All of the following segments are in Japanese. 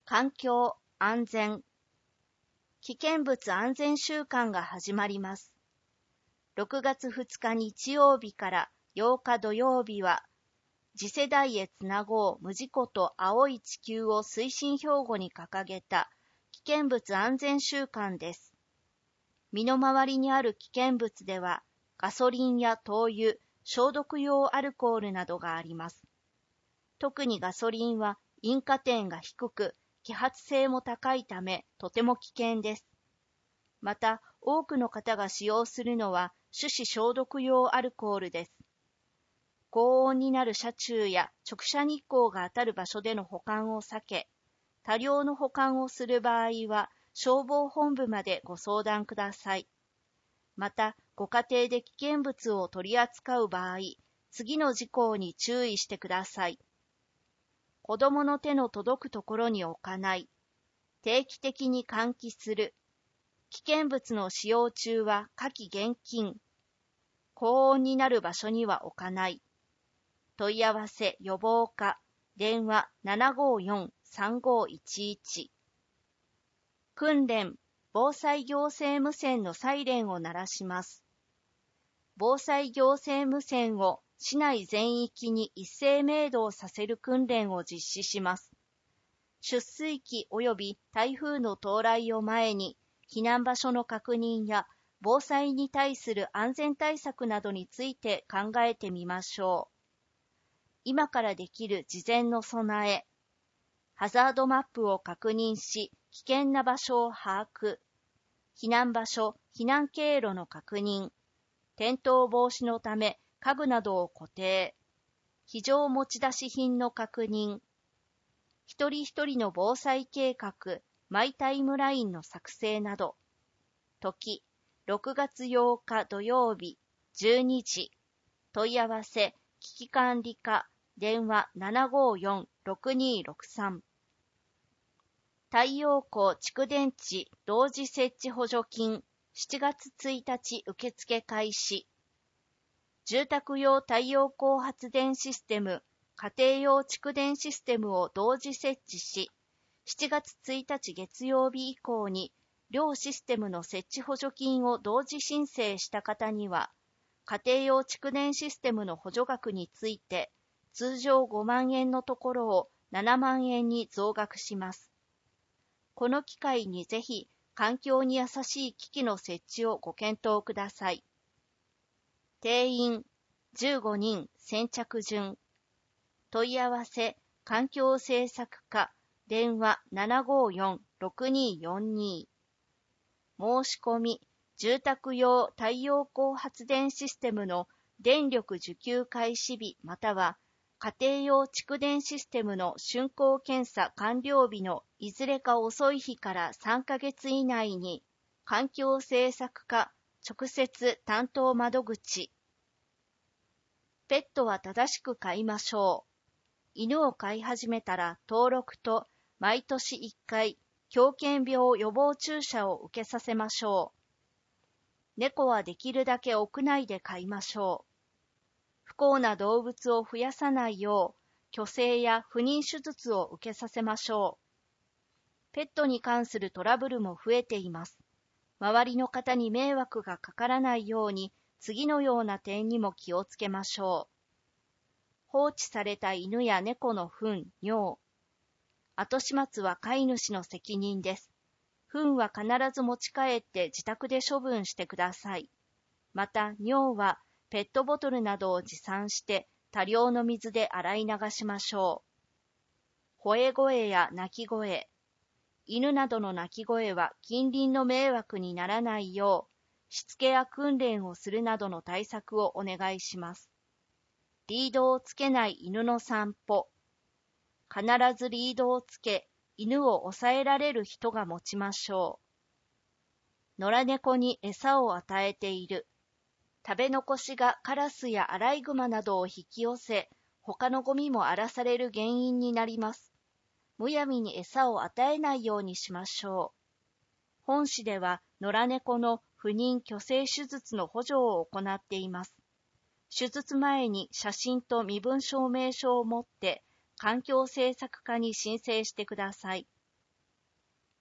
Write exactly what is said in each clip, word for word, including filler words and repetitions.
環境、安全。危険物安全週間が始まります。ろくがつふつか日曜日からようか土曜日は、次世代へつなごう無事故と青い地球を推進標語に掲げた危険物安全週間です。身の回りにある危険物では、ガソリンや灯油、消毒用アルコールなどがあります。特にガソリンは引火点が低く、揮発性も高いためとても危険です。また、多くの方が使用するのは手指消毒用アルコールです。高温になる車中や直射日光が当たる場所での保管を避け、多量の保管をする場合は消防本部までご相談ください。また、ご家庭で危険物を取り扱う場合、次の事項に注意してください。子供の手の届くところに置かない。定期的に換気する。危険物の使用中は火気厳禁。高温になる場所には置かない。問い合わせ予防課、電話 ななごよんさんごいちいち。訓練、防災行政無線のサイレンを鳴らします。防災行政無線を市内全域に一斉鳴動させる訓練を実施します。出水期及び台風の到来を前に、避難場所の確認や防災に対する安全対策などについて考えてみましょう。今からできる事前の備え。ハザードマップを確認し、危険な場所を把握。避難場所、避難経路の確認。転倒防止のため、家具などを固定。非常持ち出し品の確認。一人一人の防災計画、マイタイムラインの作成など。時、ろくがつようか土曜日、じゅうにじ。問い合わせ、危機管理課、電話 ななごよんろくにろくさん。太陽光蓄電池同時設置補助金、しちがつついたち受付開始。住宅用太陽光発電システム、家庭用蓄電システムを同時設置し、しちがつついたち月曜日以降に、両システムの設置補助金を同時申請した方には、家庭用蓄電システムの補助額について、通常ごまんえんのところをななまんえんに増額します。この機会にぜひ、環境に優しい機器の設置をご検討ください。定員じゅうごにん先着順。問い合わせ環境政策課電話 ななごよんろくによんに。申し込み住宅用太陽光発電システムの電力受給開始日または家庭用蓄電システムの竣工検査完了日のいずれか遅い日からさんかげつ以内に環境政策課直接担当窓口。ペットは正しく飼いましょう。犬を飼い始めたら登録と毎年いっかい狂犬病予防注射を受けさせましょう。猫はできるだけ屋内で飼いましょう。不幸な動物を増やさないよう、去勢や不妊手術を受けさせましょう。ペットに関するトラブルも増えています。周りの方に迷惑がかからないように、次のような点にも気をつけましょう。放置された犬や猫の糞、尿。後始末は飼い主の責任です。糞は必ず持ち帰って自宅で処分してください。また、尿はペットボトルなどを持参して多量の水で洗い流しましょう。吠え声や鳴き声。犬などの鳴き声は近隣の迷惑にならないよう、しつけや訓練をするなどの対策をお願いします。リードをつけない犬の散歩。必ずリードをつけ、犬を抑えられる人が持ちましょう。野良猫に餌を与えている。食べ残しがカラスやアライグマなどを引き寄せ、他のゴミも荒らされる原因になります。むやみに餌を与えないようにしましょう。本市では野良猫の不妊去勢手術の補助を行っています。手術前に写真と身分証明書を持って環境政策課に申請してください。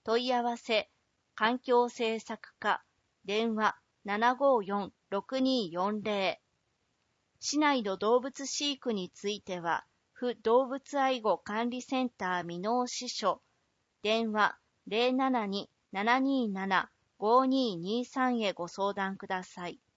問い合わせ、環境政策課、電話 ななごよんろくによんぜろ。市内の動物飼育については、府動物愛護管理センター箕面支所、電話 ゼロななに ななにーなな ごにーにーさん へご相談ください。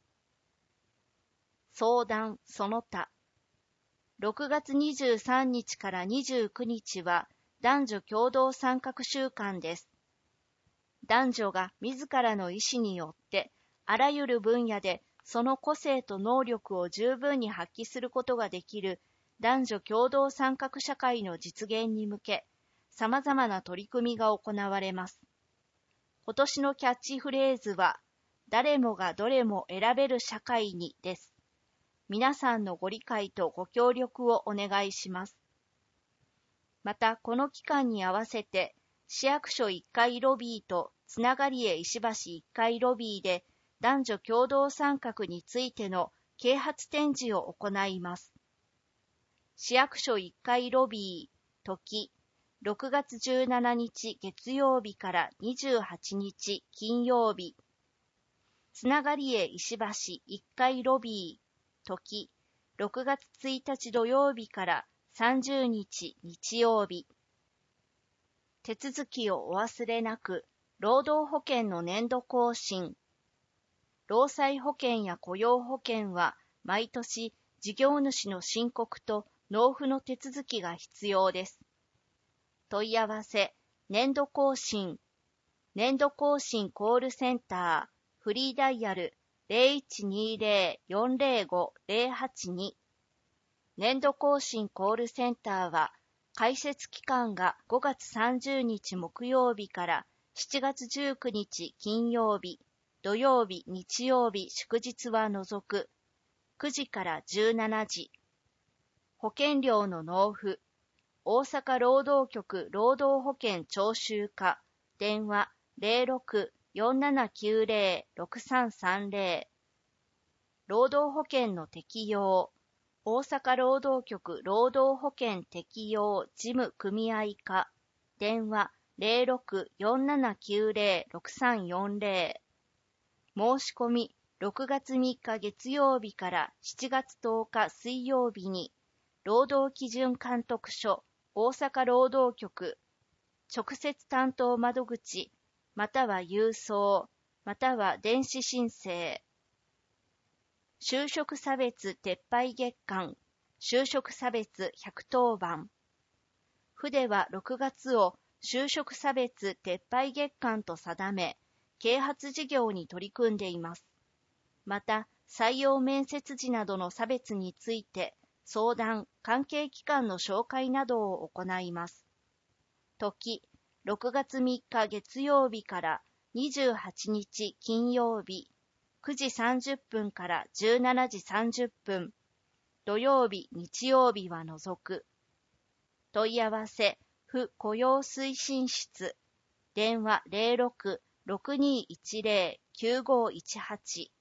相談その他。ろくがつにじゅうさんにちからにじゅうくにちは男女共同参画週間です。男女が自らの意思によってあらゆる分野でその個性と能力を十分に発揮することができる男女共同参画社会の実現に向け、様々な取り組みが行われます。今年のキャッチフレーズは、誰もがどれも選べる社会にです。皆さんのご理解とご協力をお願いします。また、この期間に合わせて、市役所いっかいロビーとつながりへ石橋いっかいロビーで男女共同参画についての啓発展示を行います。市役所いっかいロビー、時、ろくがつじゅうしちにち月曜日からにじゅうはちにち金曜日。つながりへ石橋いっかいロビー、時、ろくがつついたち土曜日からさんじゅうにち日曜日。手続きをお忘れなく、労働保険の年度更新。労災保険や雇用保険は毎年事業主の申告と納付の手続きが必要です。問い合わせ、年度更新。年度更新コールセンター、フリーダイヤル ゼロいちにゼロ よんゼロご ゼロはちに。年度更新コールセンターは、開設期間がごがつさんじゅうにち木曜日からしちがつじゅうくにち金曜日、土曜日、日曜日、祝日は除く、くじからじゅうしちじ。保険料の納付、大阪労働局労働保険徴収課、電話 ゼロろく よんななきゅうゼロ ろくさんさんゼロ。労働保険の適用、大阪労働局労働保険適用事務組合課、電話 ゼロろく よんななきゅうゼロ ろくさんよんゼロ。申し込みろくがつみっか月曜日からしちがつとおか水曜日に、労働基準監督署大阪労働局直接担当窓口または郵送または電子申請。就職差別撤廃月間、就職差別ひゃくとおばん。府ではろくがつを就職差別撤廃月間と定め、啓発事業に取り組んでいます。また、採用面接時などの差別について、相談、関係機関の紹介などを行います。時、ろくがつみっか月曜日からにじゅうはちにち金曜日、くじさんじゅっぷんからじゅうしちじさんじゅっぷん、土曜日、日曜日は除く。問い合わせ、府雇用推進室、電話 ゼロろく ろくにいちゼロ きゅうごいちはち。